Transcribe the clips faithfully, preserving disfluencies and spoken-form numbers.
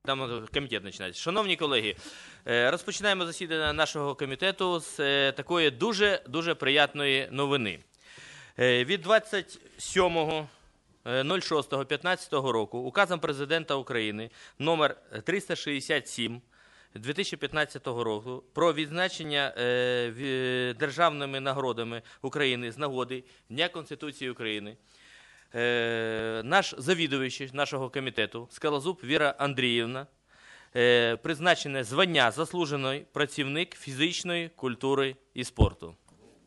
Там комітет починається. Шановні колеги, розпочинаємо засідання нашого комітету з такої дуже-дуже приємної новини. Від двадцять сьомого шостого п'ятнадцятого року указом Президента України номер триста шістдесят сім дві тисячі п'ятнадцятого року про відзначення державними нагородами України з нагоди Дня Конституції України наш завідувач нашого комітету Скалозуб Віра Андріївна призначене звання заслужений працівник фізичної культури і спорту.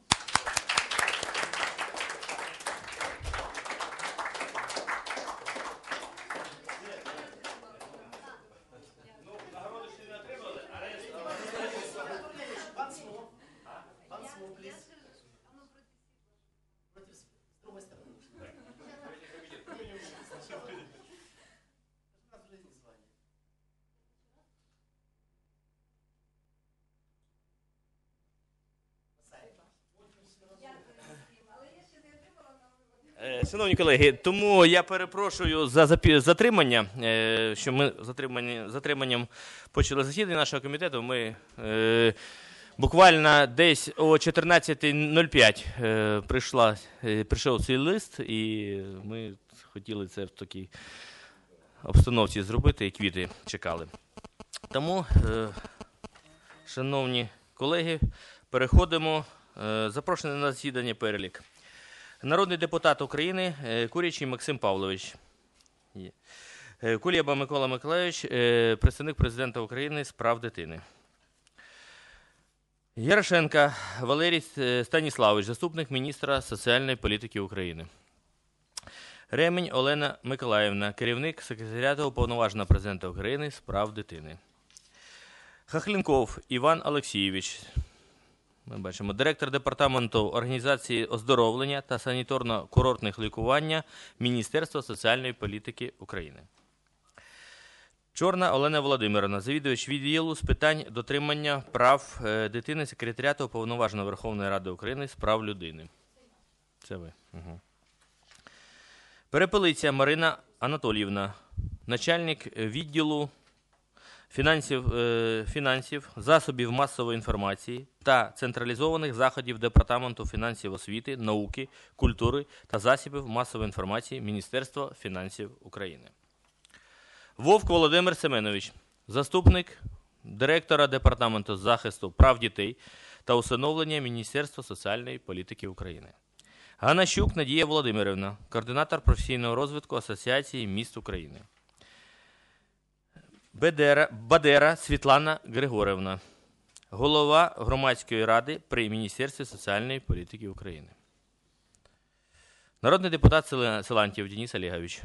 Шановні колеги, тому я перепрошую за затримання, що ми затриманням почали засідання нашого комітету. Ми е, буквально десь о чотирнадцятій нуль п'ять е, прийшла, е, прийшов цей лист, і ми хотіли це в такій обстановці зробити, і квіти чекали. Тому, е, шановні колеги, переходимо, е, запрошений на засідання перелік. Народний депутат України Курячий Максим Павлович. Кулєба Микола Миколайович, представник Президента України з прав дитини. Ярошенко Валерій Станіславович, заступник міністра соціальної політики України. Ремень Олена Миколаївна, керівник секретаріату Уповноваженого Президента України з прав дитини. Хахлінков Іван Олексійович. Ми бачимо, директор департаменту організації оздоровлення та санітарно-курортних лікування Міністерства соціальної політики України. Чорна Олена Володимирівна, завідувач відділу з питань дотримання прав дитини секретаріату Уповноваженого Верховної Ради України з прав людини. Це ви. Угу. Перепелиця Марина Анатоліївна, начальник відділу Фінансів, фінансів, засобів масової інформації та централізованих заходів Департаменту фінансів освіти, науки, культури та засобів масової інформації Міністерства фінансів України. Вовк Володимир Семенович, заступник директора Департаменту захисту прав дітей та усиновлення Міністерства соціальної політики України. Ганащук Надія Володимирівна, координатор професійного розвитку Асоціації міст України. Бедера, Бадера Світлана Григорівна, голова громадської ради при Міністерстві соціальної політики України. Народний депутат Силантьєв Денис Олегович.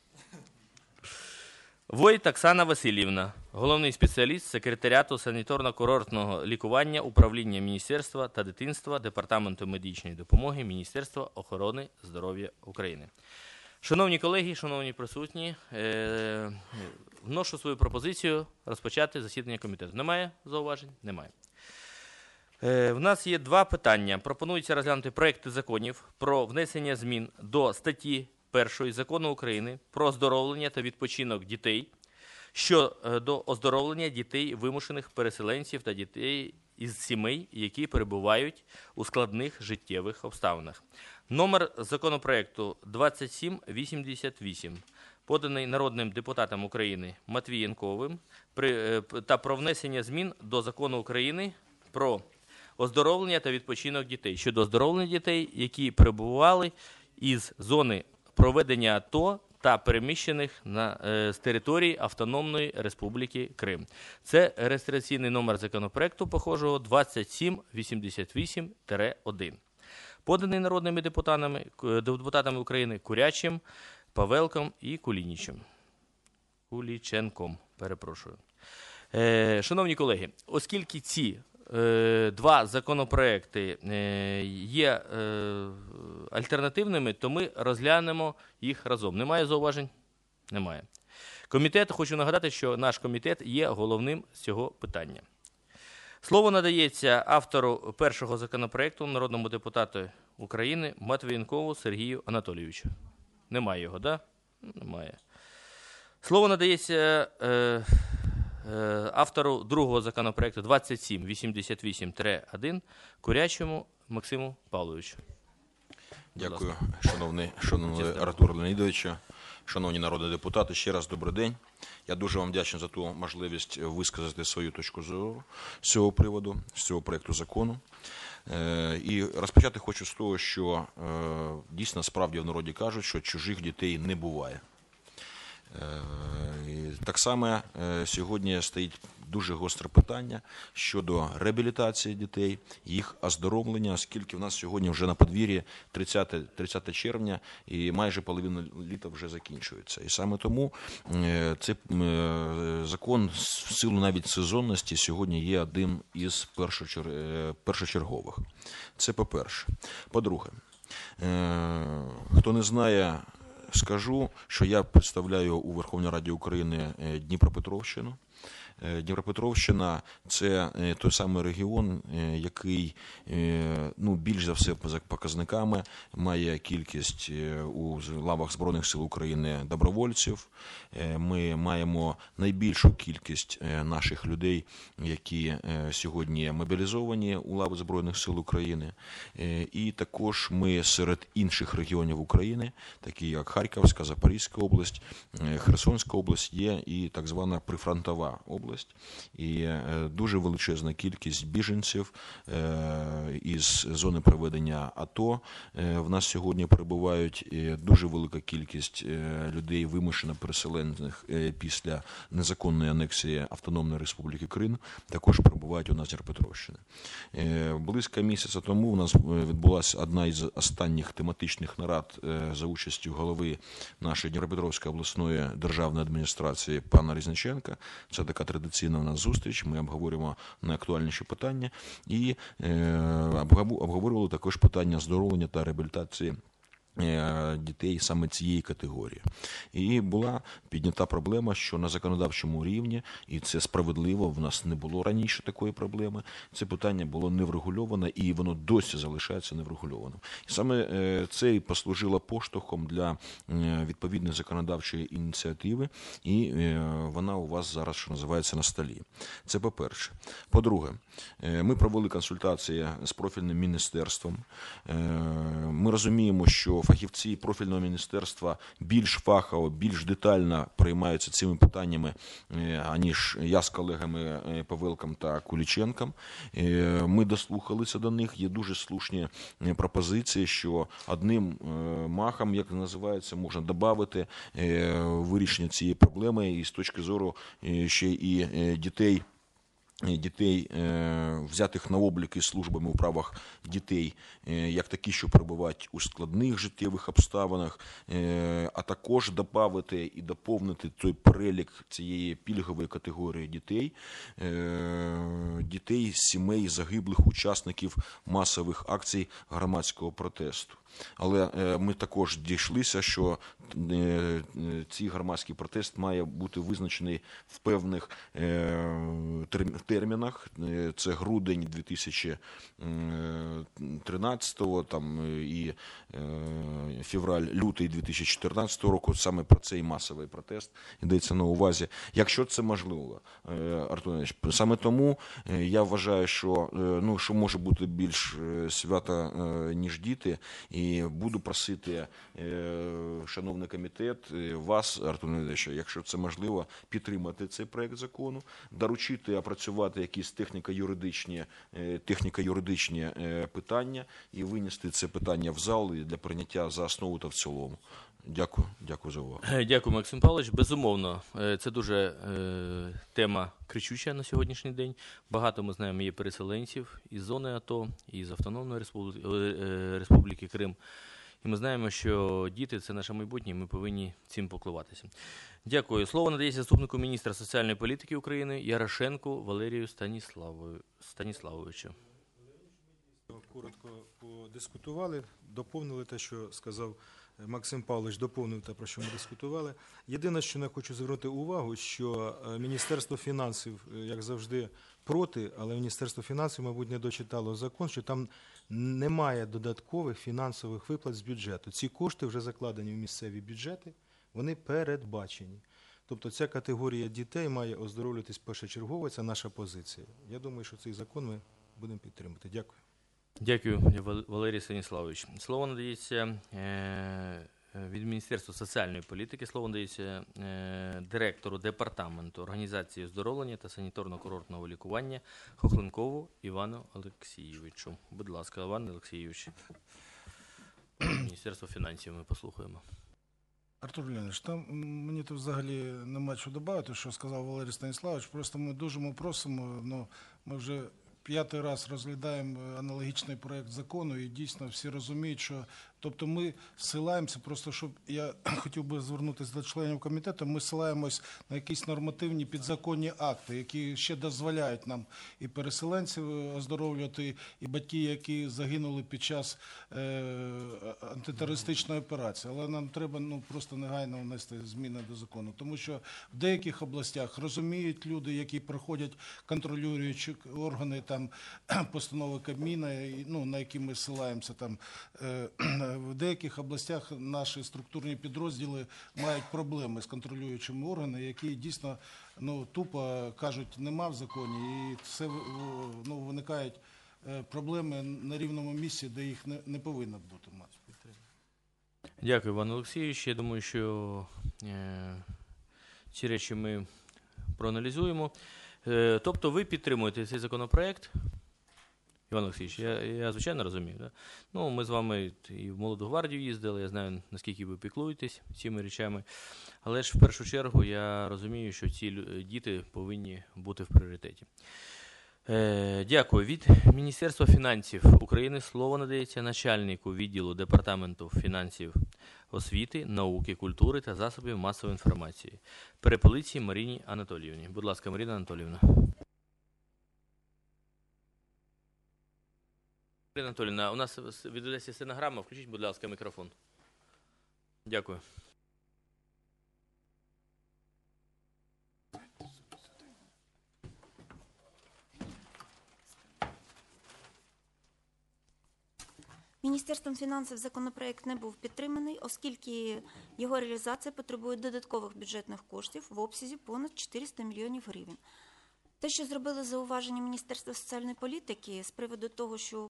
Войт Оксана Васильівна, головний спеціаліст секретаріату санітарно-курортного лікування Управління Міністерства та дитинства Департаменту медичної допомоги Міністерства охорони здоров'я України. Шановні колеги, шановні присутні, е, вношу свою пропозицію розпочати засідання комітету. Немає зауважень? Немає. Е, в нас є два питання. Пропонується розглянути проекти законів про внесення змін до статті першої Закону України про оздоровлення та відпочинок дітей щодо оздоровлення дітей вимушених переселенців та дітей із сімей, які перебувають у складних життєвих обставинах. Номер законопроекту двадцять сім вісімдесят вісім, поданий народним депутатом України Матвієнковим, та про внесення змін до Закону України про оздоровлення та відпочинок дітей щодо оздоровлення дітей, які перебували із зони проведення АТО та переміщених на, е, з території Автономної Республіки Крим. Це реєстраційний номер законопроекту похожого двадцять сім вісімдесят вісім один. Поданий народними депутатами, депутатами України Курячим, Павелком і Кулінічем. Куліченком, перепрошую. Е, шановні колеги, оскільки ці е, два законопроекти е, є е, альтернативними, то ми розглянемо їх разом. Немає зауважень? Немає. Комітет, хочу нагадати, що наш комітет є головним з цього питання. Слово надається автору першого законопроекту, народному депутату України Матвієнкову Сергію Анатолійовичу. Немає його, так? Да? Немає. Слово надається е, е, автору другого законопроекту двадцять сім вісімдесят вісім один Курячому Максиму Павловичу. Дякую, шановний, шановний Артур Леонідович, шановні народні депутати, ще раз добрий день. Я дуже вам вдячний за ту можливість висказати свою точку зору з цього приводу, з цього проєкту закону. І розпочати хочу з того, що дійсно справді в народі кажуть, що чужих дітей не буває. Так само сьогодні стоїть дуже гостре питання щодо реабілітації дітей, їх оздоровлення, оскільки в нас сьогодні вже на подвір'ї тридцяте червня і майже половина літа вже закінчується. І саме тому цей закон в силу навіть сезонності сьогодні є одним із першочергових. Це по-перше. По-друге, хто не знає, скажу, що я представляю у Верховній Раді України Дніпропетровщину. Дніпропетровщина – це той самий регіон, який ну, більш за все за показниками має кількість у лавах Збройних сил України добровольців. Ми маємо найбільшу кількість наших людей, які сьогодні мобілізовані у лави Збройних сил України. І також ми серед інших регіонів України, такі як Харківська, Запорізька область, Херсонська область, є і так звана прифронтова область. І дуже величезна кількість біженців із зони проведення АТО в нас сьогодні перебувають. Дуже велика кількість людей, вимушено переселених після незаконної анексії Автономної Республіки Крим, також перебувають у нас в Дніпропетровщині. Близько місяця тому у нас відбулася одна із останніх тематичних нарад за участю голови нашої Дніпропетровської обласної державної адміністрації пана Різниченка. Це така традиційна у нас зустріч, ми обговорюємо найактуальніші питання і обговорювали також питання оздоровлення та реабілітації дітей саме цієї категорії. І була піднята проблема, що на законодавчому рівні, і це справедливо, в нас не було раніше такої проблеми, це питання було не врегульовано і воно досі залишається неврегульованим. І саме це і послужило поштовхом для відповідної законодавчої ініціативи, і вона у вас зараз, що називається, на столі. Це по-перше. По-друге, ми провели консультації з профільним міністерством. Ми розуміємо, що фахівці профільного міністерства більш фахово, більш детально приймаються цими питаннями, аніж я з колегами Павелком та Куліченком. Ми дослухалися до них, є дуже слушні пропозиції, що одним махом, як називається, можна додати вирішення цієї проблеми і з точки зору ще і дітей, дітей, взятих на облік із службами у правах дітей, як такі, що перебувають у складних життєвих обставинах, а також додати і доповнити той перелік цієї пільгової категорії дітей, дітей з сімей загиблих учасників масових акцій громадського протесту. Але ми також дійшлися, що цей громадський протест має бути визначений в певних термінах. Це грудень дві тисячі тринадцятого там, і февраль, лютий дві тисячі чотирнадцятого року. Саме про цей масовий протест йдеться на увазі. Якщо це можливо, Артур Іванович, саме тому я вважаю, що, ну, що може бути більш свято, ніж діти. І буду просити, шановний комітет, вас, Артур Леонідович, якщо це можливо, підтримати цей проект закону, доручити опрацювати якісь техніко-юридичні, техніко-юридичні питання і винести це питання в зал для прийняття за основу та в цілому. Дякую, дякую за увагу. Дякую, Максим Павлович. Безумовно, це дуже е, тема кричуща на сьогоднішній день. Багато, ми знаємо, є переселенців із зони АТО, із Автономної Республіки, е, Республіки Крим. І ми знаємо, що діти – це наше майбутнє, і ми повинні цим піклуватися. Дякую. Слово надається заступнику міністра соціальної політики України Ярошенку Валерію Станіславовичу. Коротко подискутували, доповнили те, що сказав Максим Павлович, доповнив те, про що ми дискутували. Єдине, що я хочу звернути увагу, що Міністерство фінансів, як завжди, проти, але Міністерство фінансів, мабуть, не дочитало закон, що там немає додаткових фінансових виплат з бюджету. Ці кошти вже закладені в місцеві бюджети, вони передбачені. Тобто ця категорія дітей має оздоровлюватись першочергово, це наша позиція. Я думаю, що цей закон ми будемо підтримувати. Дякую. Дякую, Вал- Валерій Станіславович. Слово надається е, від Міністерства соціальної політики. Слово надається е, директору департаменту організації оздоровлення та санітарно-курортного лікування Хохленкову Івану Олексійовичу. Будь ласка, Іван Олексійович. Міністерство фінансів ми послухаємо. Артур Леонідович, там м, мені тут взагалі нема що додати, що сказав Валерій Станіславович. Просто ми дуже просимо, ну, ми вже п'ятий раз розглядаємо аналогічний проект закону, і дійсно всі розуміють, що, тобто ми ссилаємося, просто щоб, я хотів би звернутися до членів комітету, ми ссилаємось на якісь нормативні підзаконні акти, які ще дозволяють нам і переселенців оздоровлювати, і батьки, які загинули під час е, антитерористичної операції. Але нам треба, ну, просто негайно внести зміни до закону, тому що в деяких областях розуміють люди, які проходять контролюючі органи, там постанови Кабміна, і, ну, на які ми ссилаємося, там е, в деяких областях наші структурні підрозділи мають проблеми з контролюючими органами, які дійсно, ну, тупо кажуть, нема в законі, і це, ну, виникають е, проблеми на рівному місці, де їх не, не повинно бути. Дякую, Іван Олексійович. Я думаю, що е, ці речі ми проаналізуємо. Е, тобто ви підтримуєте цей законопроект? Іван Олексійович, я, я звичайно розумію. Да? Ну, ми з вами і в Молоду гвардію їздили, я знаю, наскільки ви піклуєтесь цими речами. Але ж в першу чергу я розумію, що ці лю- діти повинні бути в пріоритеті. Е, дякую. Від Міністерства фінансів України слово надається начальнику відділу Департаменту фінансів освіти, науки, культури та засобів масової інформації Перепелиці Маріні Анатоліївні. Будь ласка, Маріна Анатоліївна. Маріна Анатоліївна, у нас відведеться стенограма. Включіть, будь ласка, мікрофон. Дякую. Міністерством фінансів законопроект не був підтриманий, оскільки його реалізація потребує додаткових бюджетних коштів в обсязі понад чотириста мільйонів гривень. Те, що зробили зауваження Міністерства соціальної політики з приводу того, що